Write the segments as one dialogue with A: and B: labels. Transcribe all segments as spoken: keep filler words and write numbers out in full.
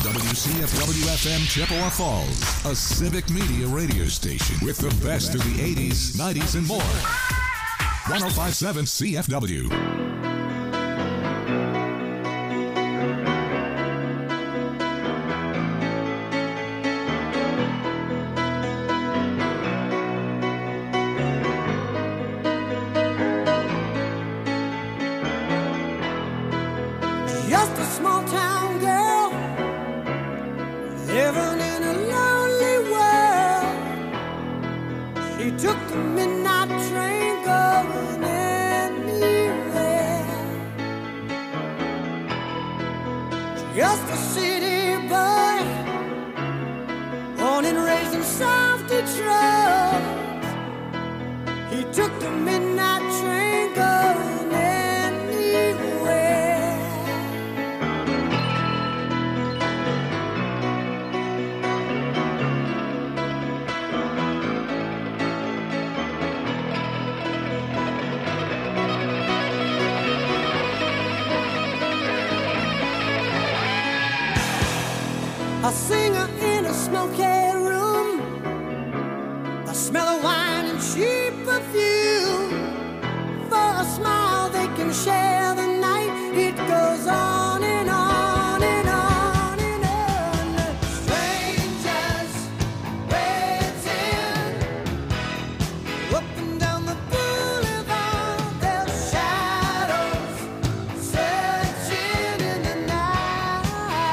A: W C F W F M Chippewa Falls, a civic media radio station with the best of the eighties, nineties, and more. one oh five point seven C F W.
B: Just a small town girl living in a lonely world. She took the midnight train going anywhere. Just a city boy, born and raised in South Detroit. He took the midnight train going anywhere. A singer in a smoky room, the smell of wine and cheap perfume. For a smile they can share the night. It goes on and on and on and on. Strangers waiting up and down the boulevard, their shadows searching in the night.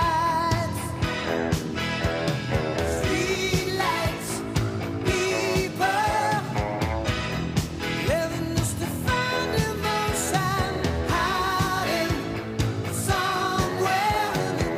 B: Streetlights, people living just to find emotion, hiding somewhere in the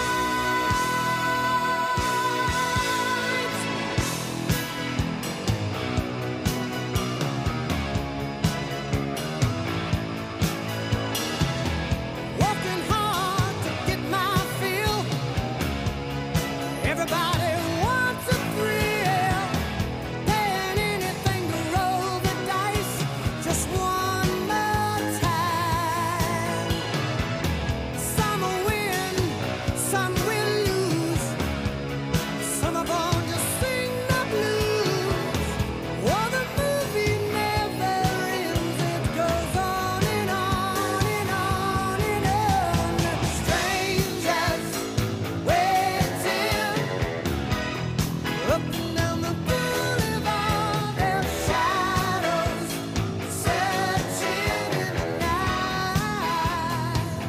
B: night. Working hard to get my fill. Everybody wants a thrill, paying anything to roll the dice just one more time. Some will win, some will lose, some are born to sing the blues. Oh, the movie never ends, it goes on and on and on and on. Strangers waiting up and down the boulevard, their shadows searching in the night.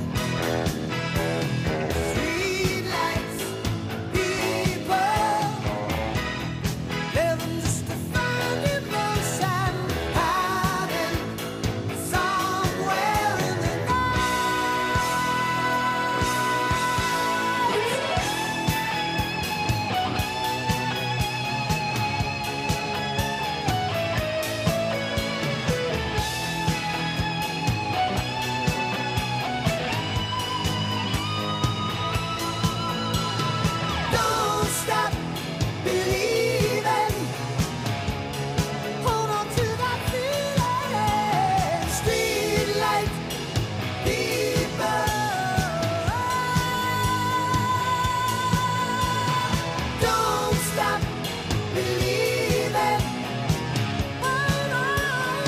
B: Streetlights, people living just to find emotion, hiding somewhere in the Don't stop believing. Hold on to that feeling. Streetlight people. Don't stop believing. Hold on.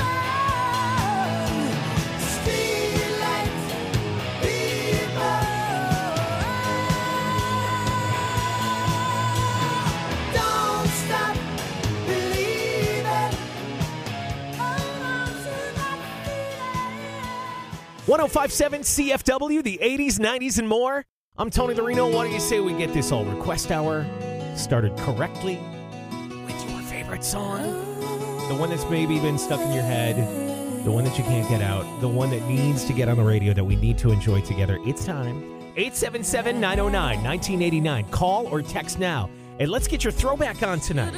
B: Streetlight people. Don't stop believing. Hold on to that feeling.
C: one oh five point seven C F W, the eighties, nineties, and more. I'm Tony Lorino. Why don't you say we get this all request hour started correctly with your favorite song? The one that's maybe been stuck in your head, the one that you can't get out, the one that needs to get on the radio that we need to enjoy together. It's time. eight seven seven, nine oh nine, nineteen eighty-nine. Call or text now. And let's get your throwback on tonight.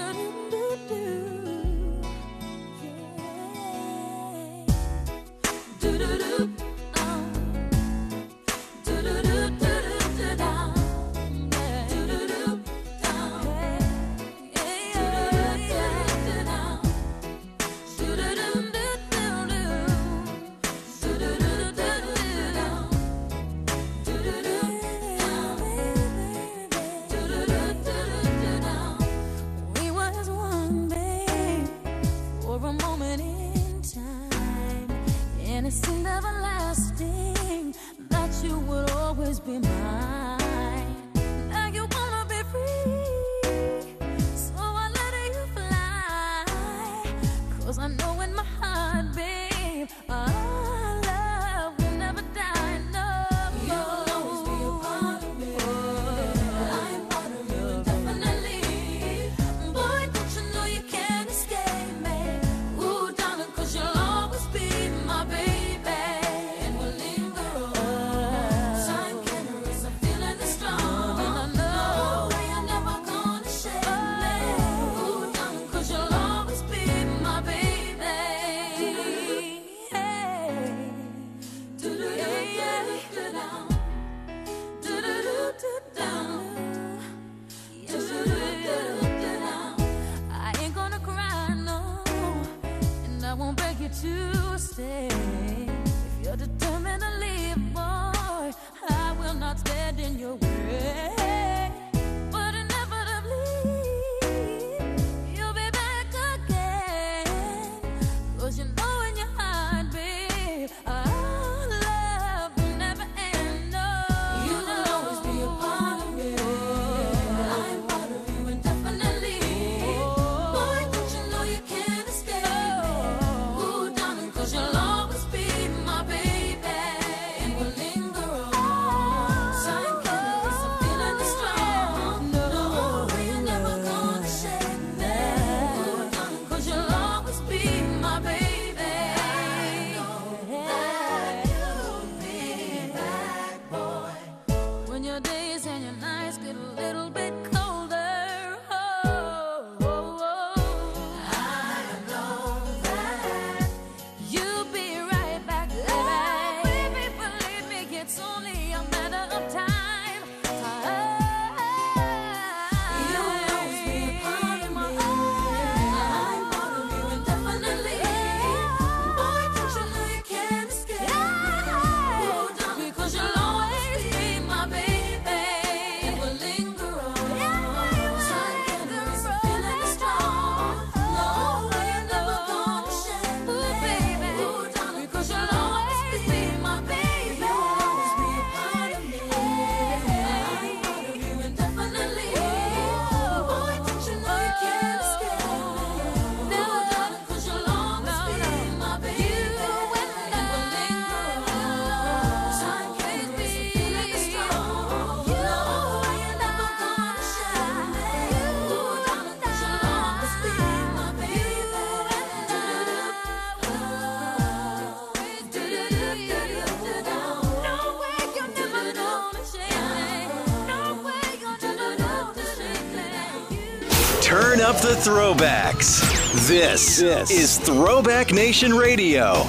D: your days and your nights get a little bit colder. Oh, oh, oh. I know that you'll be right back, baby. Oh, baby, believe me, it's only a matter of time.
E: Turn up the throwbacks. This, this is Throwback Nation Radio.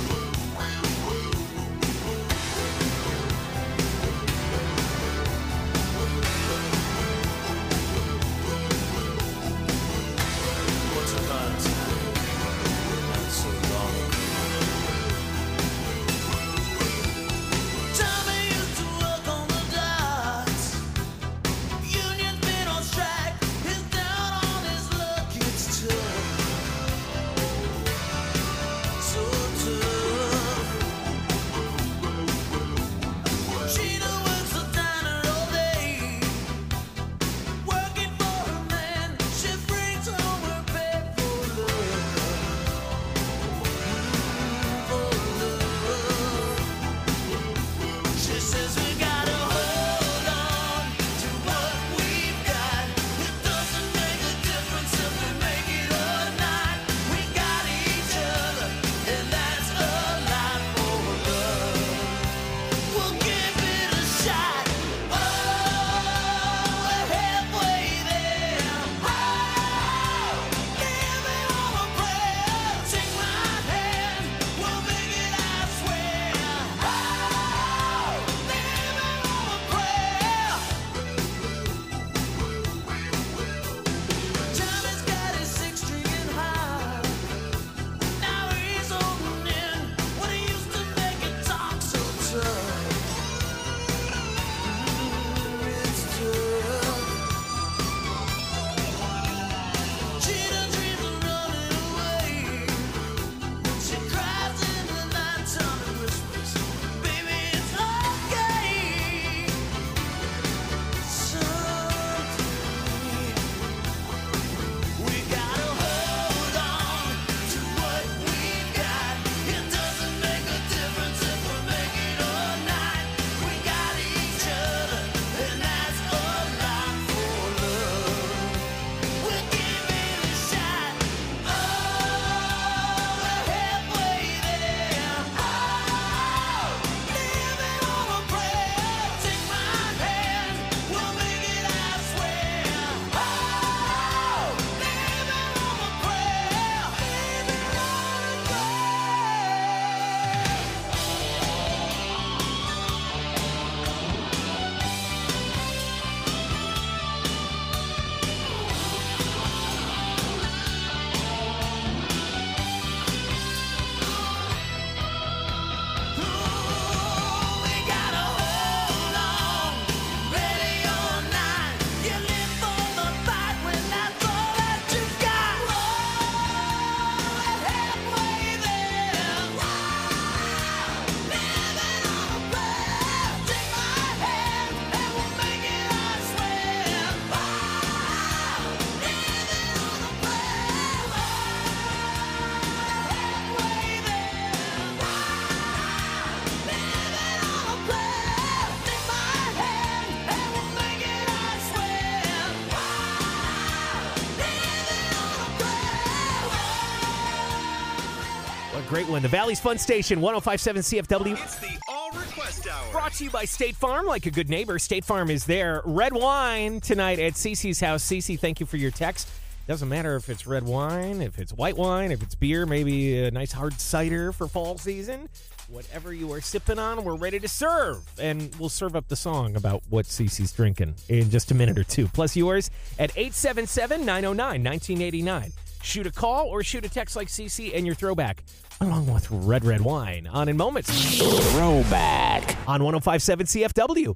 C: Great one. The Valley's Fun Station, one oh five point seven C F W.
E: It's the All Request Hour. Hour.
C: Brought to you by State Farm. Like a good neighbor, State Farm is there. Red wine tonight at Cece's house. Cece, thank you for your text. Doesn't matter if it's red wine, if it's white wine, if it's beer, maybe a nice hard cider for fall season. Whatever you are sipping on, we're ready to serve. And we'll serve up the song about what Cece's drinking in just a minute or two. Plus yours at eight seven seven, nine oh nine, one nine eight nine. Shoot a call or shoot a text like Cece and your throwback, along with Red Red Wine, on in moments. Throwback on one oh five point seven C F W.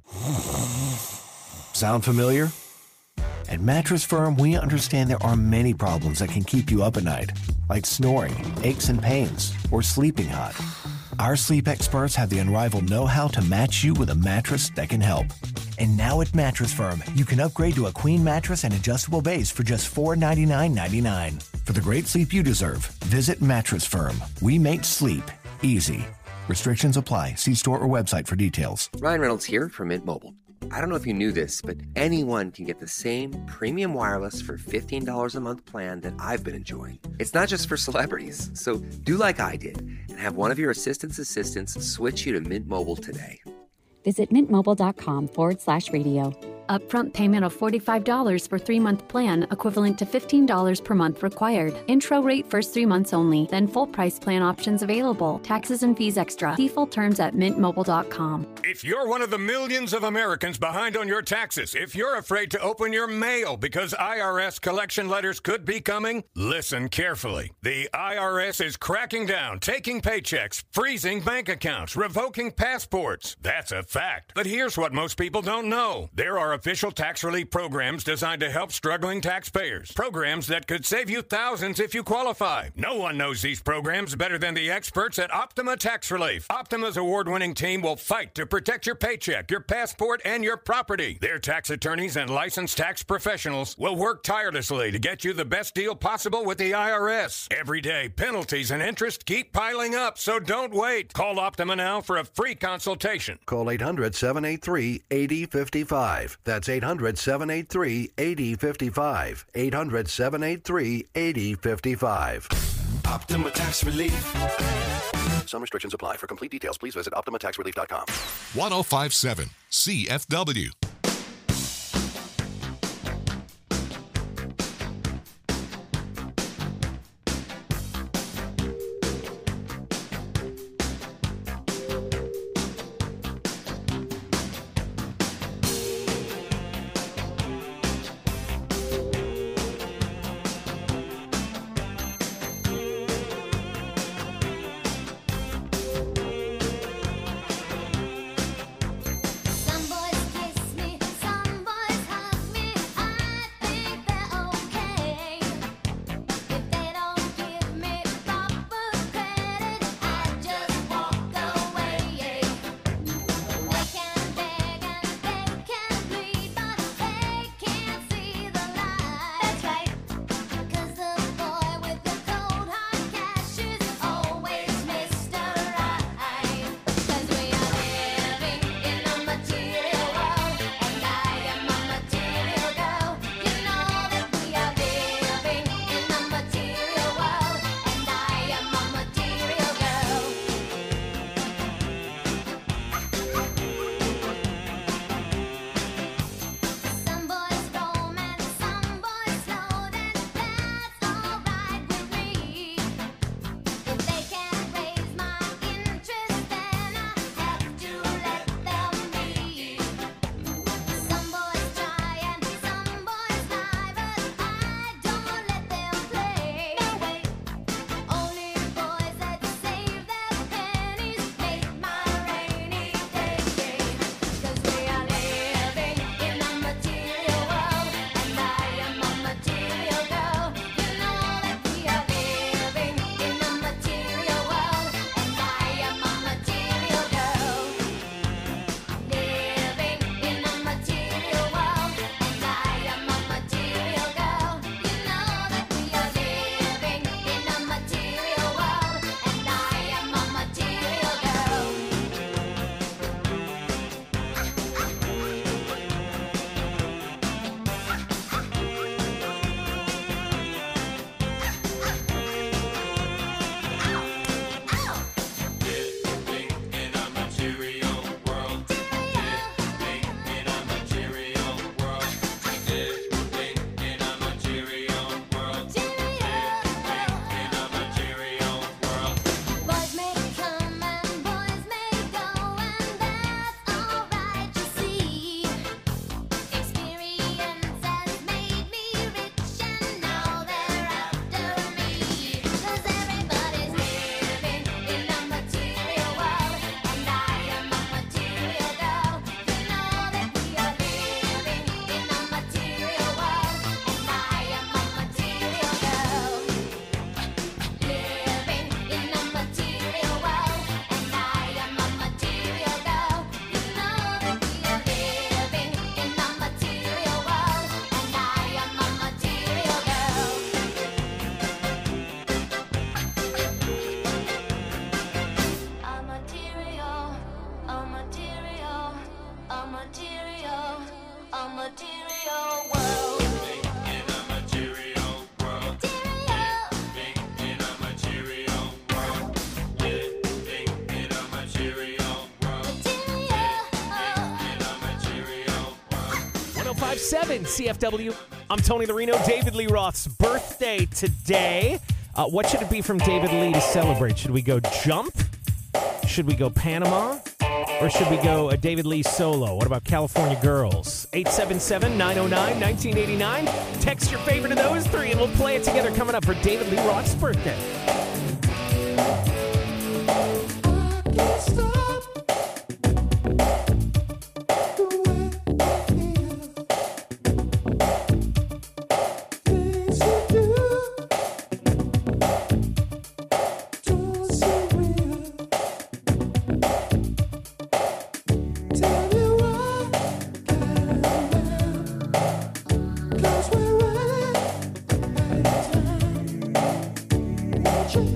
F: Sound familiar? At Mattress Firm, we understand there are many problems that can keep you up at night, like snoring, aches and pains, or sleeping hot. Our sleep experts have the unrivaled know-how to match you with a mattress that can help. And now at Mattress Firm, you can upgrade to a queen mattress and adjustable base for just four hundred ninety-nine dollars and ninety-nine cents. For the great sleep you deserve, visit Mattress Firm. We make sleep easy. Restrictions apply. See store or website for details.
G: Ryan Reynolds here from Mint Mobile. I don't know if you knew this, but anyone can get the same premium wireless for fifteen dollars a month plan that I've been enjoying. It's not just for celebrities. So do like I did and have one of your assistant's assistants switch you to Mint Mobile today.
H: Visit mintmobile.com forward slash radio.
I: Upfront payment of forty-five dollars for three-month plan, equivalent to fifteen dollars per month required. Intro rate first three months only, then full price plan options available. Taxes and fees extra. See full terms at mint mobile dot com.
J: If you're one of the millions of Americans behind on your taxes, if you're afraid to open your mail because I R S collection letters could be coming, listen carefully. The I R S is cracking down, taking paychecks, freezing bank accounts, revoking passports. That's a fact. But here's what most people don't know. There are official tax relief programs designed to help struggling taxpayers. Programs that could save you thousands if you qualify. No one knows these programs better than the experts at Optima Tax Relief. Optima's award-winning team will fight to protect your paycheck, your passport, and your property. Their tax attorneys and licensed tax professionals will work tirelessly to get you the best deal possible with the I R S. Every day, penalties and interest keep piling up, so don't wait. Call Optima now for a free consultation.
K: Call eight hundred, seven eight three, eight oh five five. That's eight hundred, seven eight three, eight oh five five. eight hundred, seven eight three, eight oh five five.
E: Optima Tax Relief.
K: Some restrictions apply. For complete details, please visit optima tax relief dot com.
A: one oh five point seven C F W.
B: Some boys kiss
D: material world. In a material world. Living in a material world. Living in a material world. Living in a material world.
C: one oh five point seven C F W. I'm Tony the Reno. David Lee Roth's birthday today. Uh, what should it be from David Lee to celebrate? Should we go Jump? Should we go Panama? Or should we go a David Lee solo? What about California Girls? eight seven seven, nine oh nine, nineteen eighty-nine. Text your favorite of those three and we'll play it together coming up for David Lee Roth's birthday.
B: Change.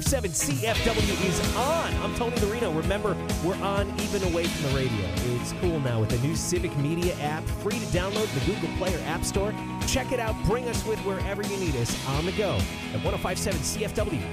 C: five seven C F W is on. I'm Tony the Reno. Remember, we're on even away from the radio. It's cool now with the new Civic Media app, free to download in the Google Play or App Store. Check it out. Bring us with wherever you need us on the go at one oh five seven C F W.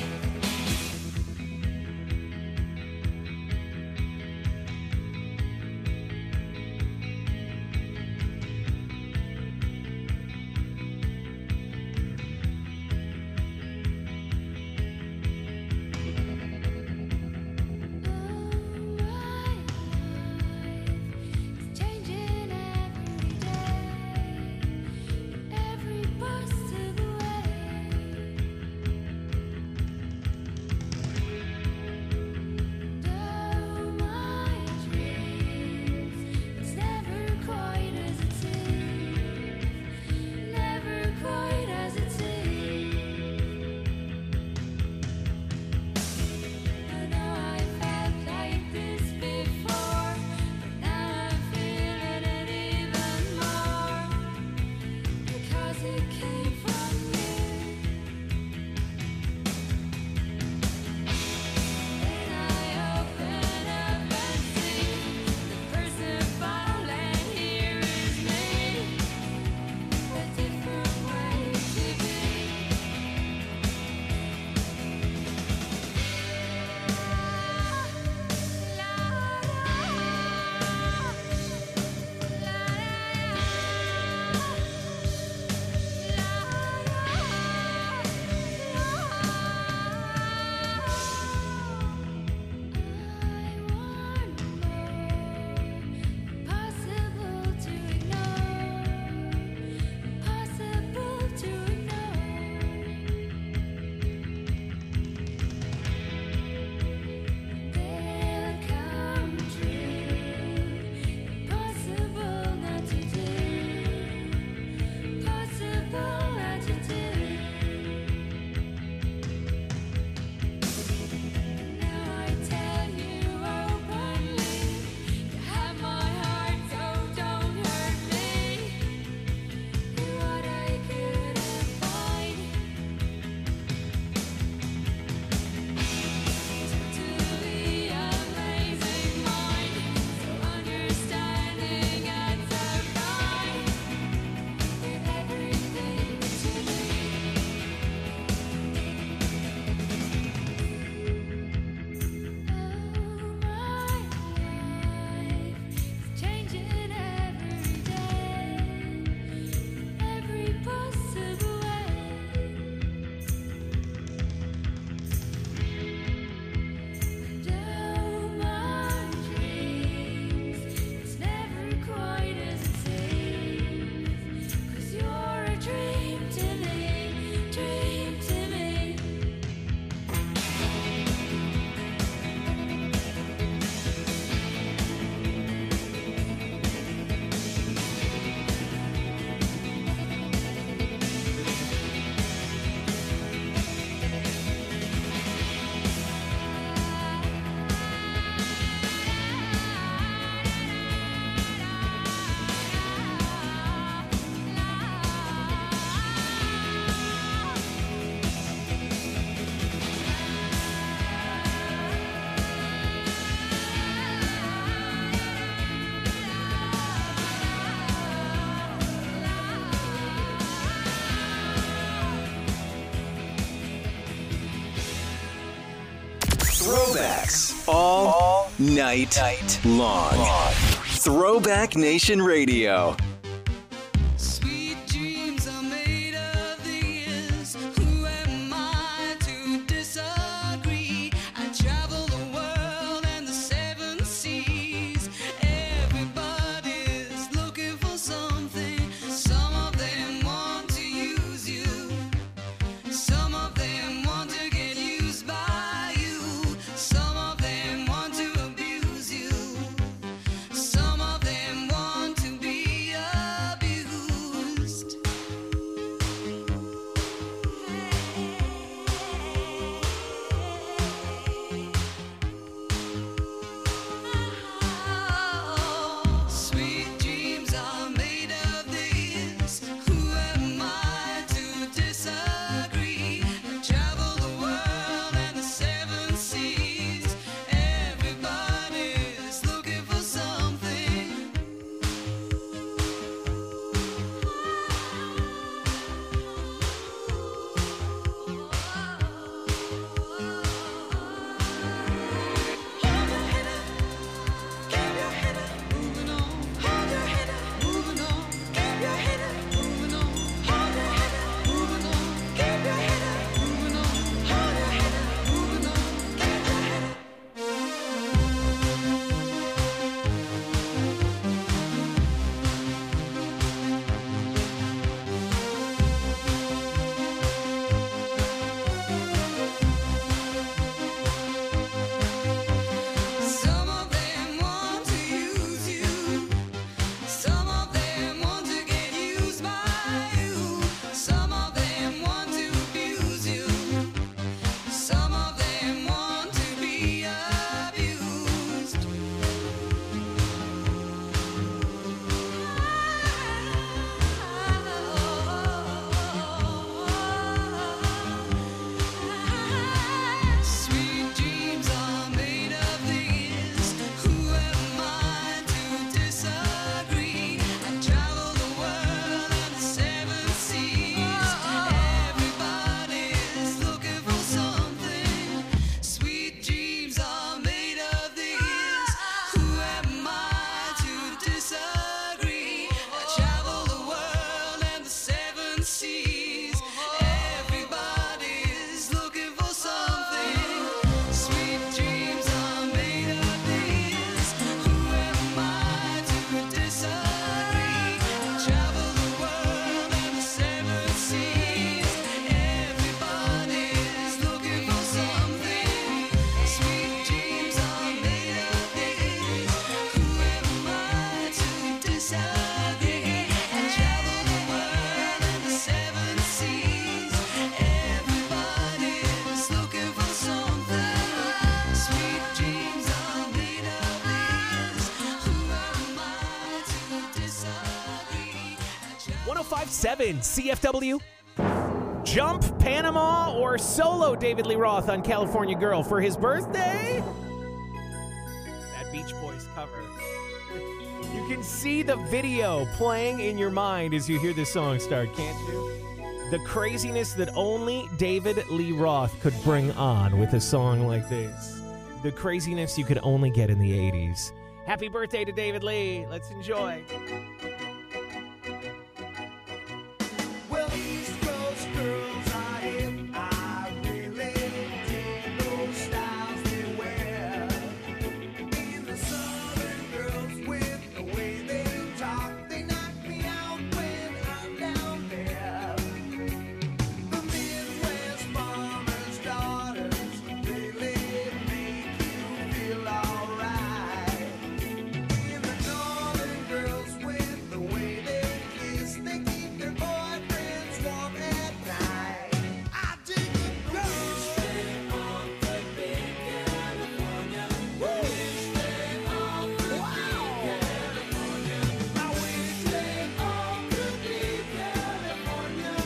D: Every possible way.
E: Throwbacks all, all night, night long. long. Throwback Nation Radio.
B: Sweet dreams are made of these. Who am I to disagree? I travel the world and the seven seas. Everybody's looking for something. Some of them want to use you. Some of them want to get used by you. Some of them want to abuse you. Some of them want to be a
C: oh five seven C F W. Jump, Panama, or solo David Lee Roth on California Girl for his birthday? That Beach Boys cover. You can see the video playing in your mind as you hear this song start, can't you? The craziness that only David Lee Roth could bring on with a song like this. The craziness you could only get in the eighties. Happy birthday to David Lee. Let's enjoy.
B: Well, East Coast girls are hip. I really dig those styles they wear. And the Southern girls with the way they talk, they knock me out when I'm down there. The Midwest farmers' daughters really make you feel alright. And the Northern girls with the way they kiss, they keep their boyfriends warm at night. I dig the girls. They all could be California. Wish they all could be California. I wish they all could be California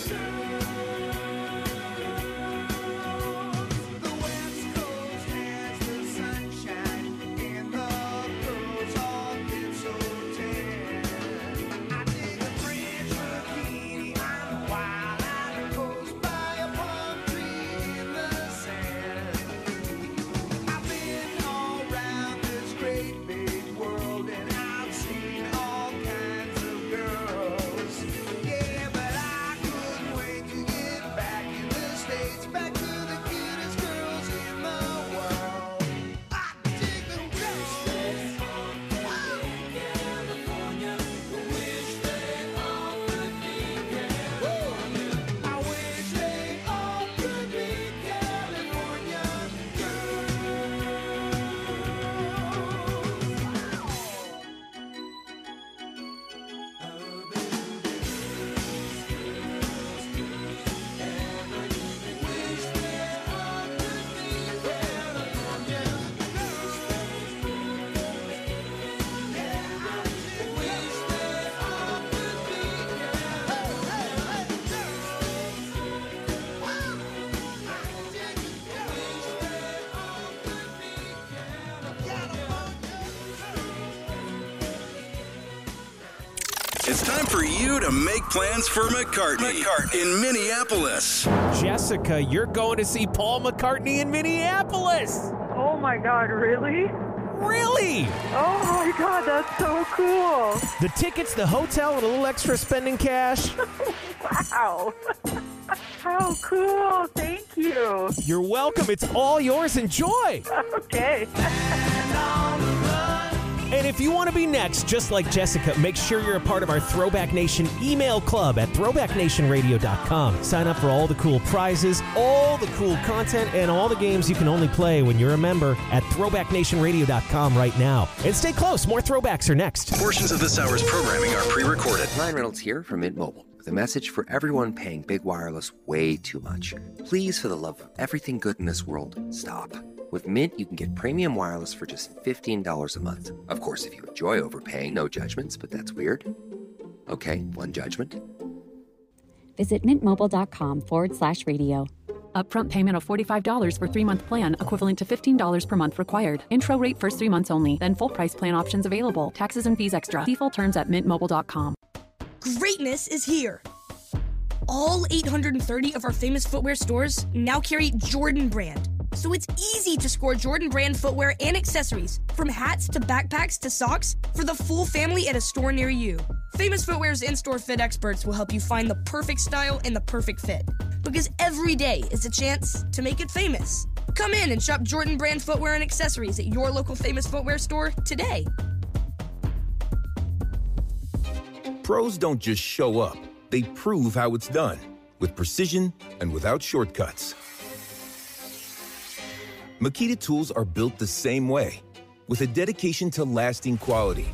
B: girls. The West Coast has the sunshine, and the girls all get so tan. I dig a French bikini on a wild island coast by a palm tree in the sand. I've been all around this great big world, and I've seen all kinds of girls. Yeah, but I couldn't wait to get back in the States, back to the cutest girls in the world. I dig the girls. California, wish they all could be California. I wish they all could be California
E: It's time for you to make plans for McCartney, in Minneapolis.
C: Jessica, you're going to see Paul McCartney in Minneapolis.
L: Oh my God, really?
C: Really?
L: Oh my God, that's so cool.
C: The tickets, the hotel, and a little extra spending cash.
L: Wow. How cool. Thank you.
C: You're welcome. It's all yours. Enjoy.
L: Okay.
C: And if you want to be next, just like Jessica, make sure you're a part of our Throwback Nation email club at throwback nation radio dot com. Sign up for all the cool prizes, all the cool content, and all the games you can only play when you're a member at throwback nation radio dot com right now. And stay close. More throwbacks are next.
E: Portions of this hour's programming are pre-recorded.
G: Ryan Reynolds here from Mint Mobile with a message for everyone paying big wireless way too much. Please, for the love of everything good in this world, stop. With Mint, you can get premium wireless for just fifteen dollars a month. Of course, if you enjoy overpaying, no judgments, but that's weird. Okay, one judgment.
H: Visit mintmobile.com forward slash radio.
I: Upfront payment of forty-five dollars for three-month plan, equivalent to fifteen dollars per month required. Intro rate first three months only, then full price plan options available. Taxes and fees extra. See full terms at mint mobile dot com.
M: Greatness is here. All eight hundred thirty of our famous footwear stores now carry Jordan Brand. So it's easy to score Jordan Brand footwear and accessories, from hats to backpacks to socks, for the full family at a store near you. Famous Footwear's in-store fit experts will help you find the perfect style and the perfect fit. Because every day is a chance to make it famous. Come in and shop Jordan Brand footwear and accessories at your local Famous Footwear store today.
N: Pros don't just show up. They prove how it's done, with precision and without shortcuts. Makita tools are built the same way, with a dedication to lasting quality,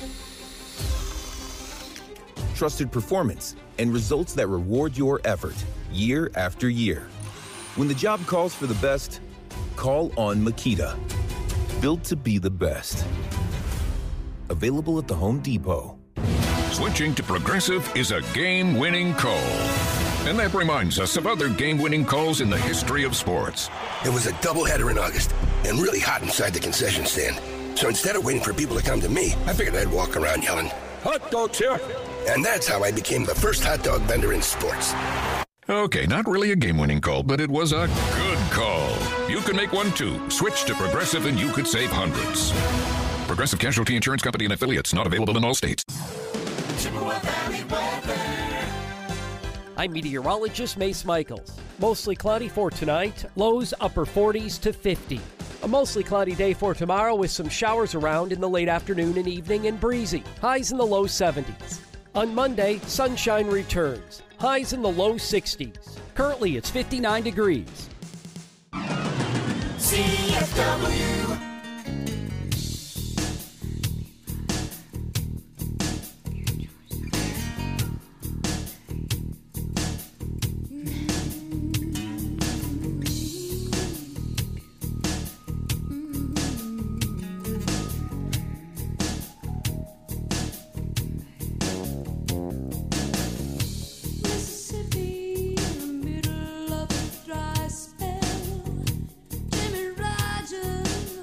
N: trusted performance, and results that reward your effort year after year. When the job calls for the best, call on Makita. Built to be the best. Available at the Home Depot.
A: Switching to Progressive is a game-winning call. And that reminds us of other game-winning calls in the history of sports.
O: It was a doubleheader in August and really hot inside the concession stand. So instead of waiting for people to come to me, I figured I'd walk around yelling, "Hot dogs here!" And that's how I became the first hot dog vendor in sports.
A: Okay, not really a game-winning call, but it was a good call. You can make one too. Switch to Progressive and you could save hundreds. Progressive Casualty Insurance Company and affiliates, not available in all states.
P: I'm meteorologist Mace Michaels. Mostly cloudy for tonight, lows upper forties to fifty. A mostly cloudy day for tomorrow with some showers around in the late afternoon and evening and breezy. Highs in the low seventies. On Monday, sunshine returns. Highs in the low sixties. Currently, it's fifty-nine degrees.
B: C F W.
D: Middle of a dry spell, Jimmy Rogers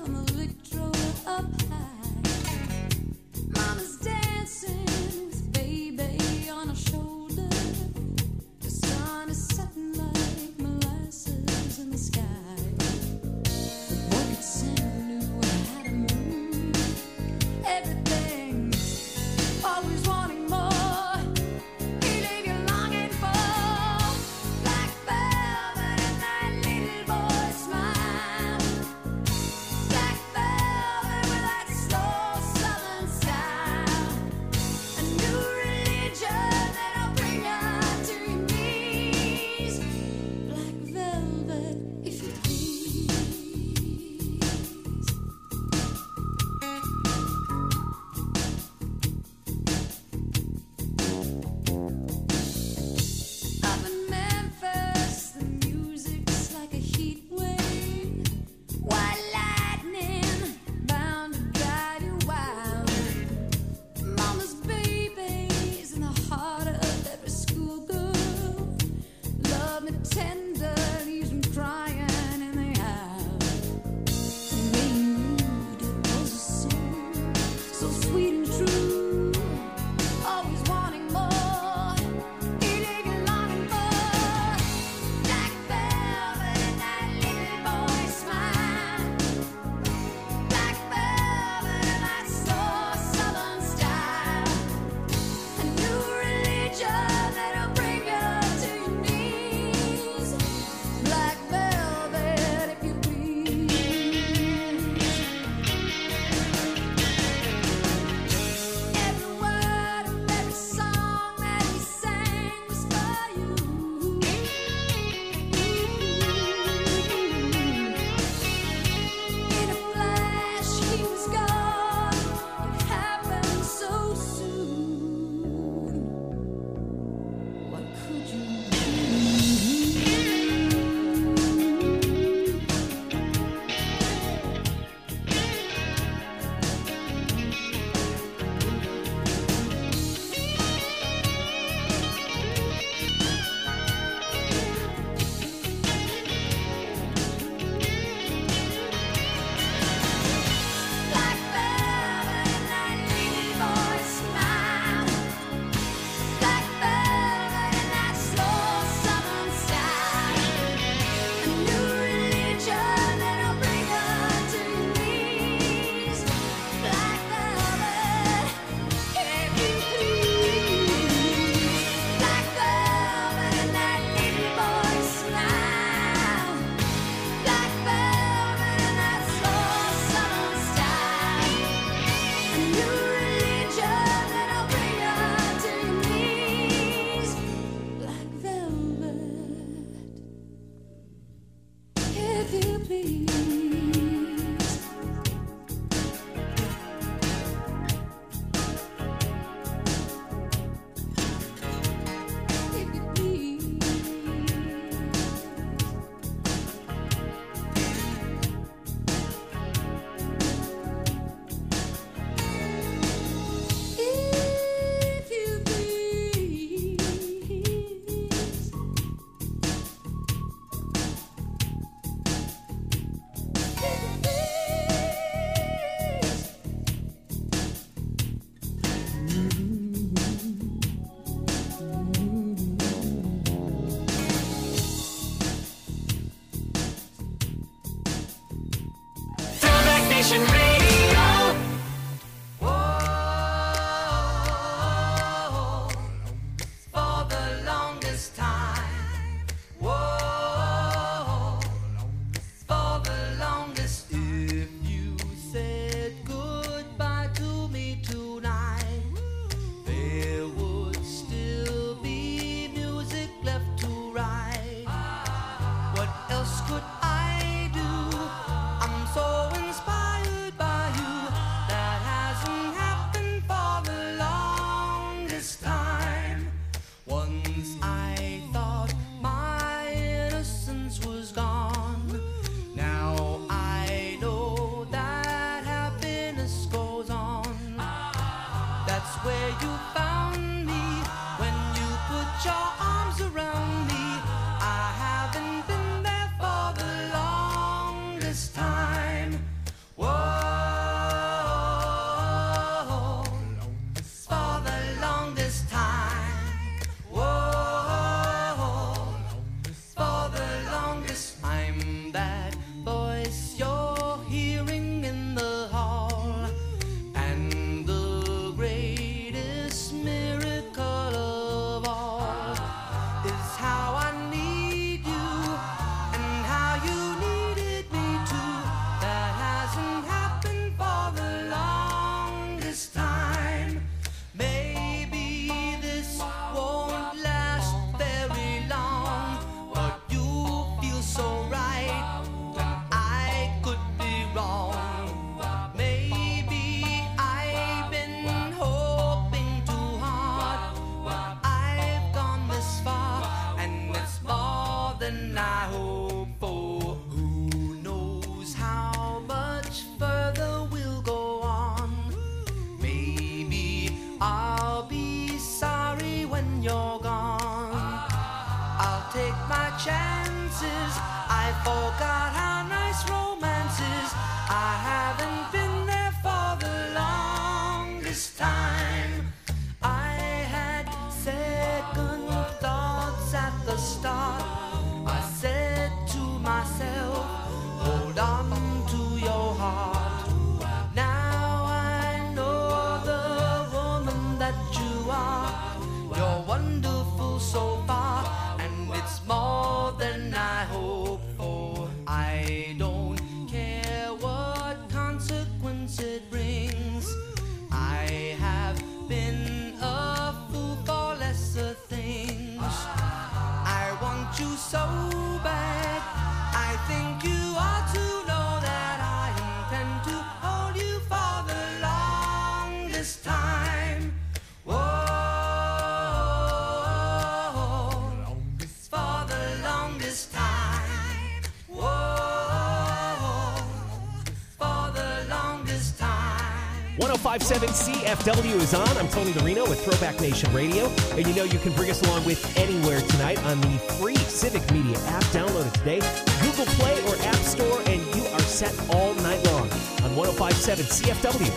B: you found me, when you put your arms around me. I haven't been there for the longest time. Whoa, for the longest time. Whoa, for the longest time. That voice you're hearing in the hall, and the greatest miracle of all is how I need you and how you needed me too. That hasn't happened for the longest time. Maybe this won't last very long, but you feel so right when I could be wrong. Maybe I've been hoping too hard, but I've gone this far, and it's more than I hope for. Who knows how much further we'll go on? Maybe I'll be sorry when you're gone. I'll take my chances. I forgot how nice romance is. I haven't been there for the longest time. I had second thoughts at the start. I said to myself, hold on to your heart. Now I know the woman that you are. You're wonderful so far, and it's more than I hope for. I don't care what consequence it brings. I have been a fool for lesser things. I want you so bad. I think you ought to know that I intend to hold you for the longest time. Whoa, for the longest time. Whoa, for the longest time.
C: one oh five point seven C F W is on. I'm Tony the Reno with Throwback Nation Radio. And you know you can bring us along with anywhere tonight on the free Civic Media app. Download it today. Google Play or App Store, and you are set all night long on one oh five point seven C F W.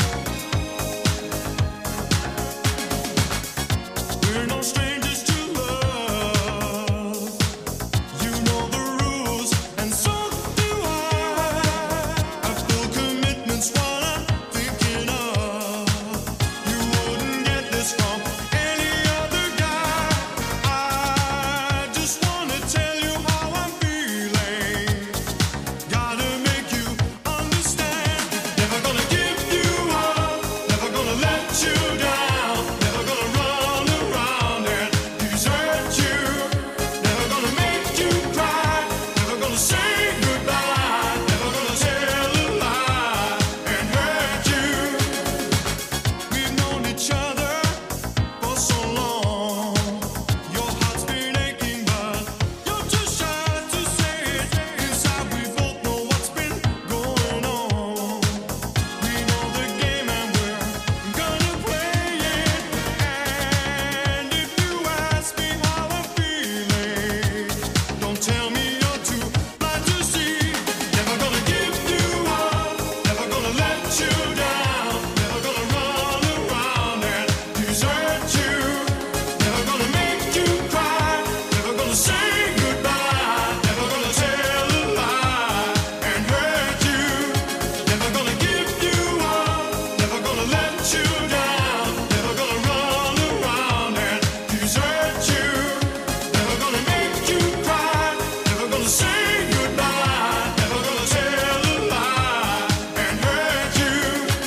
B: We're no strangers to love. You know the rules, and so do I. I feel commitment's what I'm thinking of. You wouldn't get this from any other guy. I just wanna tell you how I'm feeling. Gotta make you understand. Never gonna give you up. Never gonna let you down. Never gonna run around and desert you. Never gonna make you cry. Never gonna say goodbye. Never gonna tell a lie and hurt you. We've known each other for so long. Your heart's been aching, but you're too shy to say it. Inside we both know what's been going on. We know the game and we're gonna play it. And if you ask me how I'm feeling, don't tell me you're too blind to see. Never gonna give you up. Never gonna let you down. Never gonna run around and desert you. Never gonna make you cry. Never gonna say goodbye. Never gonna tell a lie and hurt you. Never gonna give you up. Never gonna let you down. Never gonna run around and desert you. Never gonna make you cry. Never gonna say goodbye. Never gonna tell a lie and hurt you.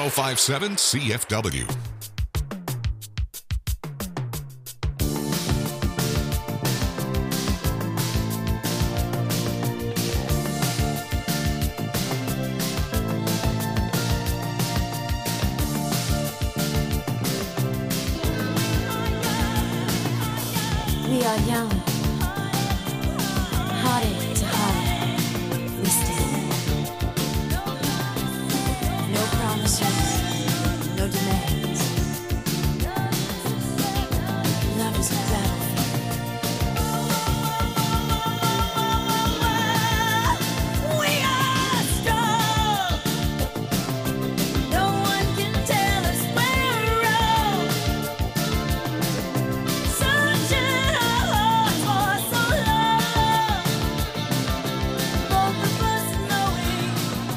A: oh five seven C F W.
D: We are young, heartache to heartache, we stand. No promises, no demands. Love is a battlefield. We are strong. No one can tell us we're wrong. Searching our hearts for so long. Both of us knowing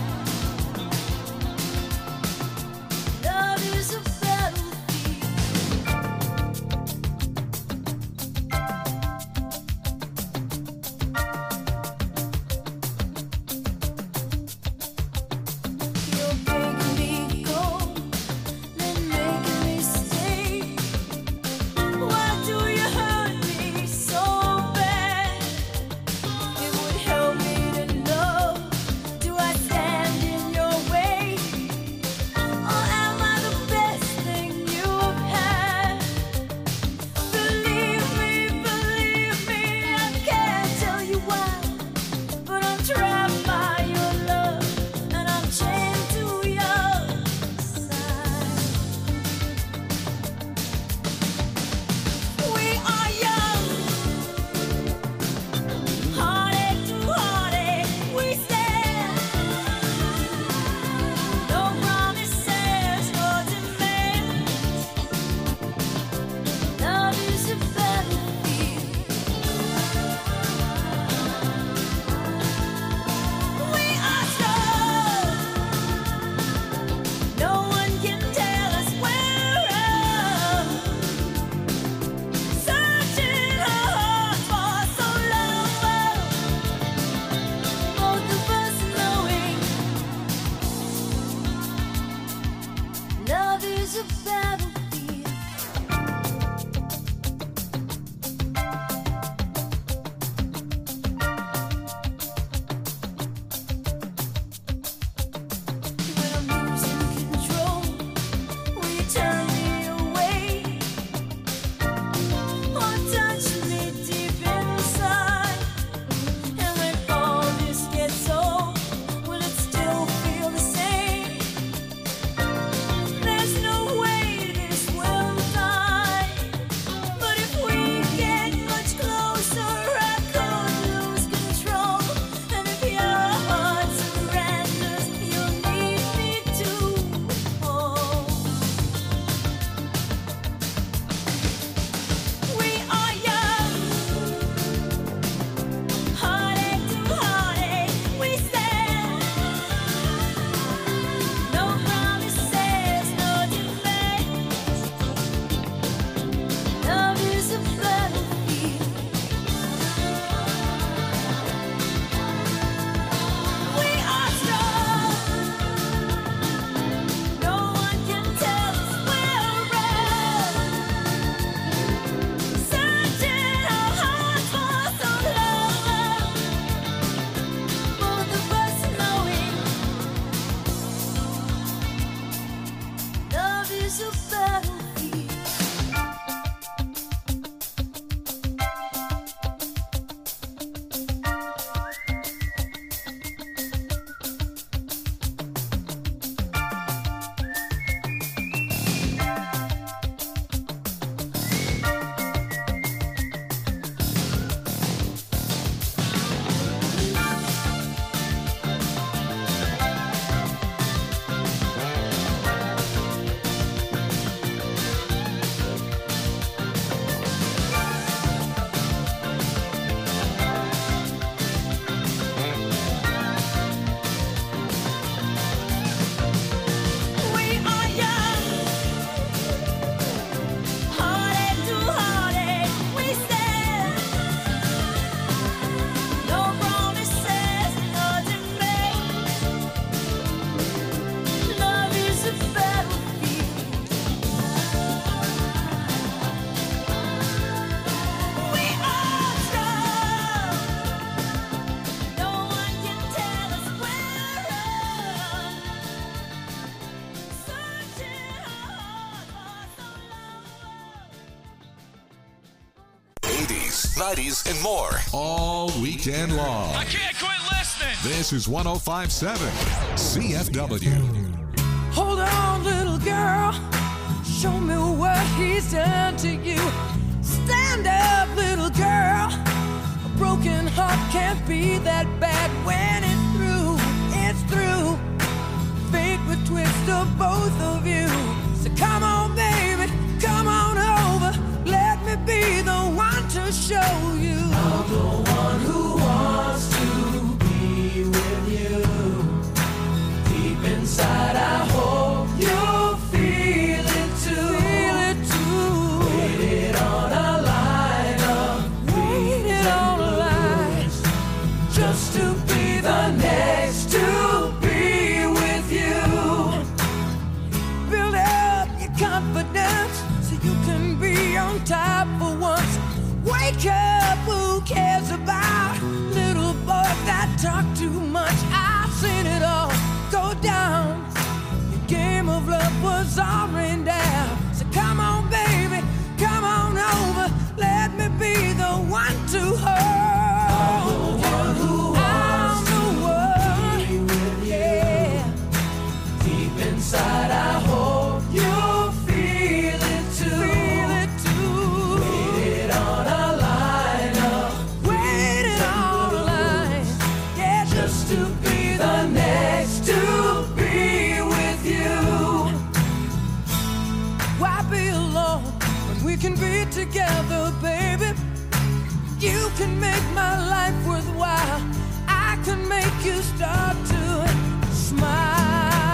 D: love is a battlefield. You're breaking me cold, then making me stay. Why do you hurt me so bad? It would help me to know. Do I stand in your way, or am I the best thing you've had? Believe me, believe me, I can't tell you why, but I'm trapped by your love, and I'm chained to your side. We are young, heartache to heartache, we stand. No promises, no demands. Love is a battlefield. We are strong. No one can tell us we're wrong. Searching our hearts for so long. Both of us knowing love is a battlefield. When I'm losing control, will you turn me away, or touch me deep inside? And when all this gets old, will it still feel the same? There's no way this will die. But if we get much closer, I could lose control. And if your heart surrenders, you'll need me to hold. We are young, heartache to heartache, we stand. No promises, no demands. Love is a battlefield. We are strong. No one can tell us we're wrong. Searching our hearts for so long. Both of us knowing love is a battlefield.
Q: eighties, nineties, and more. All weekend long.
R: I can't quit listening.
Q: This is one oh five point seven C F W.
B: Hold on, little girl. Show me what he's done to you. Stand up, little girl. A broken heart can't be that bad when it's through. It's through. Fate would twist of both of you. So come on, baby, come on over. Let me be the one to show you. I'm the one who wants to be with you. Deep inside, I hope you feel it too. Feel it too. Waited on a line of waited on a line just to be the next to be with you. Build up your confidence so you can be on top for once. Wake up, who cares about little boys that talk too much? I've seen it all go down. Your game of love was all rain down. So come on, baby, come on over. Let me be the one to hold you. I'm the one who will, yeah. Deep inside, I hope you feel it too. Feel it too. Waited on a line up. Waited on a line. Yeah, just to be the next to be with you. Why be alone when we can be together, baby? You can make my life worthwhile. I can make you start to smile.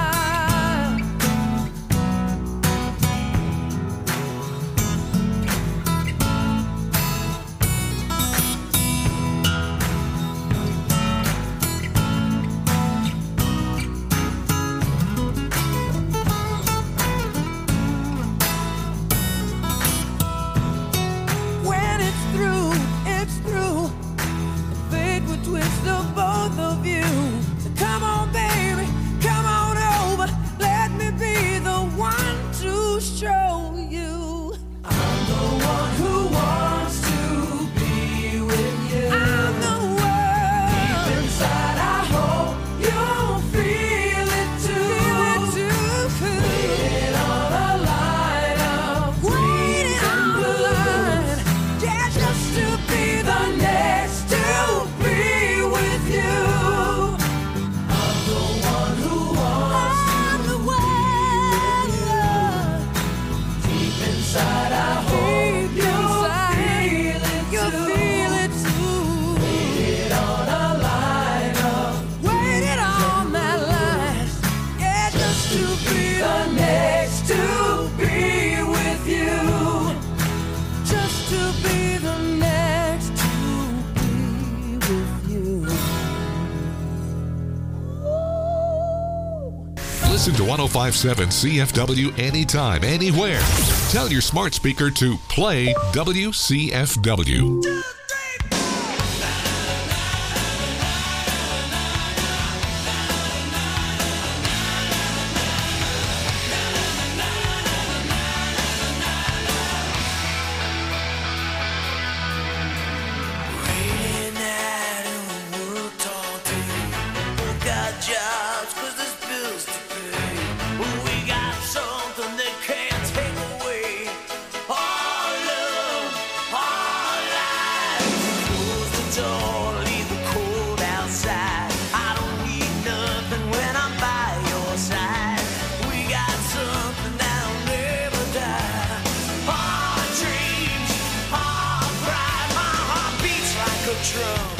B: When it's through, it's through. Fate would twist of both of you. So come on, baby, come on over. Let me be the one to show you. I'm the one who wants to be with you. I'm the one. Deep inside, I hope you feel it too. Feel it too. Waiting on a line of waiting on a line. Yeah, just to be the next to be with you. I'm the one who wants I'm the one. Deep inside, I hope you feel it too. You feel it too. Waited on a line of waited on that line. Yeah, just to be the next to be with you. Just to be the next to be with you.
Q: Listen to one oh five point seven C F W anytime, anywhere. Tell your smart speaker to play W C F W.
B: Raining out in the world all day. We got jobs 'cause there's bills to pay. We got something they can't take away. Our love, our life. Close the door, leave the cold outside. I don't need nothing when I'm by your side. We got something that'll never die. Our dreams, our pride. My heart beats like a drum.